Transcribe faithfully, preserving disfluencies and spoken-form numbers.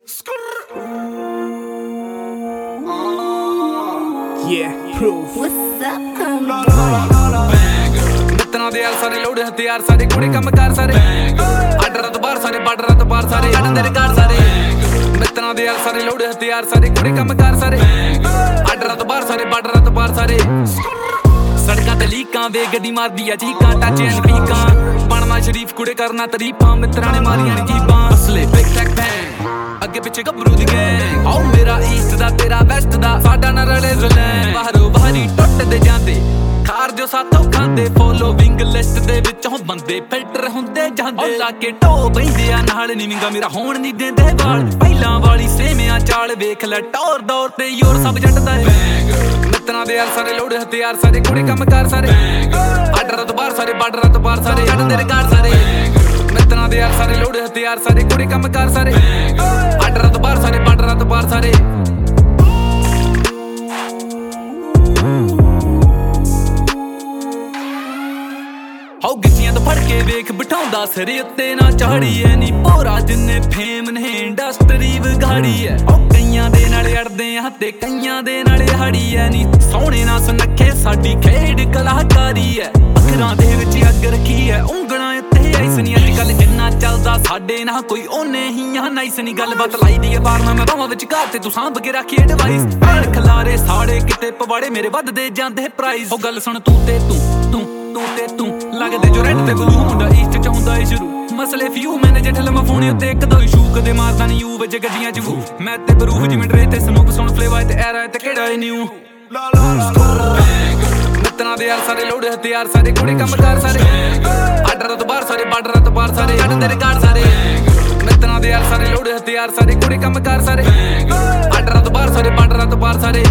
Yeah, proof. What's up, come ਮਿੱਤਰਾਂ ਦੇ ਯਾਰ ਸਾਰੇ ਲੋੜ ਹਥਿਆਰ ਸਾਰੇ ਕੁੜੇ ਕੰਮ ਕਾਰ ਸਾਰੇ ਆਰਡਰਾਂ ਤੋਂ ਬਾਹਰ ਸਾਰੇ ਬਾਰਡਰਾਂ ਤੋਂ ਪਾਰ ਸਾਰੇ ਅੜਨ ਦੇ ਰਿਕਾਰਡ ਸਾਰੇ ਮਿੱਤਰਾਂ ਦੇ ਯਾਰ ਸਾਰੇ ਲੋੜ ਹਥਿਆਰ ਸਾਰੇ ਕੁੜੇ ਕੰਮ ਕਾਰ ਸਾਰੇ ਆਰਡਰਾਂ ਤੋਂ ਬਾਹਰ ਸਾਰੇ ਬਾਰਡਰਾਂ ਤੋਂ ਪਾਰ ਸਾਰੇ ਸੜਕਾਂ ਤੇ ਲੀਕਾਂ ਵੇ ਗੱਡੀ ਮਾਰਦੀ ਆ ਚੀਕਾਂ ਟੱਚ ਐਂਡ ਪੀਕਾਂ ਬਣਨਾ ਸ਼ਰੀਫ ਕੁੜੇ ਕਰਨਾ ਤਰੀਫਾਂ ਮਿੱਤਰਾਂ ਨੇ ਮਾਰੀਆਂ ਨੇ ਜੀਬਾਂ ਅਸਲੇ ਬਿਗ ਟੈਕ ਬੈਂਗ ਅੱਗੇ ਪਿੱਛੇ ਗੱਭਰੂ ਦੀ ਗੈਂਗ ਆਓ ਮੇਰਾ ਈਸਟ ਦਾ ਤੇਰਾ ਵੈਸਟ ਦਾ ਸਾਡਾ ਨਾ ਰਲੇ ਜ਼ੁਲੈਂ ਬਾਹਰੋਂ ਬਾਹਰੀ ਟੁੱਟਦੇ ਜਾਂਦੇ ਖਾਰ ਜੋ ਸਾਥੋਂ ਖਾਂਦੇ ਫੋਲੋਵਿੰਗ ਲਿਸਟ ਦੇ ਵਿੱਚੋਂ ਬੰਦੇ ਫਿਲਟਰ ਹੁੰਦੇ ਜਾਂਦੇ ਲਾ ਕੇ ਢੋ ਬੈਂਦੇ ਆ ਨਾਲ ਨੀ ਵਿੰਗਾ ਮੇਰਾ ਹੋਣ ਨਹੀਂ ਦਿੰਦੇ ਵਾਲ ਪਹਿਲਾਂ ਵਾਲੀ ਸੇਮਿਆਂ ਚਾਲ ਵੇਖ ਲੈ ਟੌਰ ਦੌਰ ਤੇ ਯੋਰ ਸਭ ਜੱਟਦਾ ਏ ਮਿੱਤਰਾਂ ਦੇ ਯਾਰ ਸਾਰੇ ਲੋੜ ਹਥਿਆਰ ਸਾਰੇ ਕੁੜੇ ਕੰਮ ਕਾਰ ਸਾਰੇ ਆਰਡਰਾਂ ਤੋਂ ਬਾਹਰ ਸਾਰੇ ਬਾਰਡਰਾਂ ਤੋਂ ਪਾਰ ਸਾਰੇ ਅੜਨ ਦੇ ਰਿਕਾਰਡ ਸਾਰੇ ਮਿੱਤਰਾਂ ਦੇ ਯਾਰ ਸਾਰੇ ਲੋੜ ਹਥਿਆਰ ਸਾਰੇ ਕੁੜੇ ਕੰਮ ਕਾਰ ਸਾਰੇ ਆਰਡਰਾਂ ਤੋਂ ਬਾਹਰ ਸਾਰੇ ਬਾਰਡਰਾਂ ਤੋਂ ਪਾਰ ਸਾਰੇ ਹਾਉ ਗਿੱਚੀਆਂ ਤੋਂ ਫੜ ਕੇ ਵੇਖ ਬਿਠਾਉਂਦਾ ਸਿਰ ਉੱਤੇ ਨਾ ਚਾੜੀ ਐ ਨੀ ਪੋਰਾ ਜਿੰਨੇ ਫੇਮ ਨੇ ਇੰਡਸਟਰੀ ਵਿਗਾੜੀ ਐ ਉਹ ਕਈਆਂ ਦੇ ਨਾਲ ਅੜਦੇ ਆ ਤੇ ਕਈਆਂ ਦੇ ਨਾਲ ਹਾੜੀ ਐ ਨੀ ਸੋਹਣੇ ਨਾ ਸੁਨੱਖੇ ਸਾਡੀ ਖੇਡ ਕਲਾਕਾਰੀ ਐ ਅੱਖਰਾਂ ਦੇ ਵਿੱਚ ਅੱਗ ਰੱਖੀ ਐ ਉਂਗਲਾਂ ਉੱਤੇ ਐਸ ਨੀ ਅੱਜ ਕੱਲ ਜਿੰਨਾ ਚੱਲਦਾ ਸਾਡੇ ਨਾਲ ਕੋਈ ਉਹਨੇ ਹੀ ਆ ਨਾਈਸ ਨੀ ਗੱਲਬਾਤ ਲਾਈ ਦੀ ਐ ਬਾਰਨਾ ਮੈਂ ਬਾਹਾਂ ਵਿੱਚ ਘਰ ਤੇ ਤੂੰ ਸਾਂਭ ਕੇ ਰੱਖੀ ਐਡਵਾਈਸ ਭੈਣ ਖਲਾਰੇ ਸਾੜੇ ਕਿਤੇ ਪਵਾੜੇ ਮੇਰੇ ਵੱਧਦੇ ਜਾਂਦੇ ਪ੍ਰਾਈਜ਼ ਉਹ ਗੱਲ ਸੁਣ ਤੂੰ ਤੇ ਤੂੰ ਤੂੰ ਤੂੰ ਤੇ ਤੂੰ ਲੱਗਦੇ ਜੋ ਰੈਡ ਤੇ ਬਲੂ ਹੁੰਦਾ ਈਸਟ ਚ ਹੁੰਦਾ ਏ ਸ਼ੁਰੂ ਮਸਲੇ ਫਿਊ ਮੈਨੇ ਜੱਟ ਲਮਾ ਫੋਨ ਉੱਤੇ ਇੱਕ ਦੋ ਇਸ਼ੂ ਕਦੇ ਮਾਰਦਾ ਨੀ ਯੂ ਵਿੱਚ ਗੱਡੀਆਂ ਚ ਵੂ ਮੈਂ ਤੇ ਬਰੂਫ ਜਿਵੇਂ ਡਰੇ ਤੇ ਸਮੂਕ ਸੁਣ ਫਲੇਵਾ ਤੇ ਐਰਾ ਤੇ ਕਿਹੜਾ ਏ ਨਿਊ ਮਿੱਤਰਾਂ ਦੇ ਯਾਰ ਸਾਰੇ ਲੋੜ ਹਥਿਆਰ ਸਾਰੇ ਕੁੜੇ ਕੰਮ ਕਾਰ ਸਾਰੇ ਆਰਡਰਾਂ ਤੋਂ ਬਾਹਰ ਸਾਰੇ ਬਾਰਡਰਾਂ ਤੋਂ ਪਾਰ ਸਾਰੇ ਅੜਨ ਦੇ ਰਿਕਾਰਡ ਸਾਰੇ ਮਿੱਤਰਾਂ ਦੇ ਯਾਰ ਸਾਰੇ ਲੋੜ ਹਥਿਆਰ ਸਾਰੇ ਕੁੜੇ ਕੰਮ ਕਾਰ ਸਾਰੇ ਆਰਡਰਾਂ ਤੋਂ ਬਾਹਰ ਸਾਰੇ ਬਾਰਡਰਾਂ ਤੋਂ ਪਾਰ ਸਾਰੇ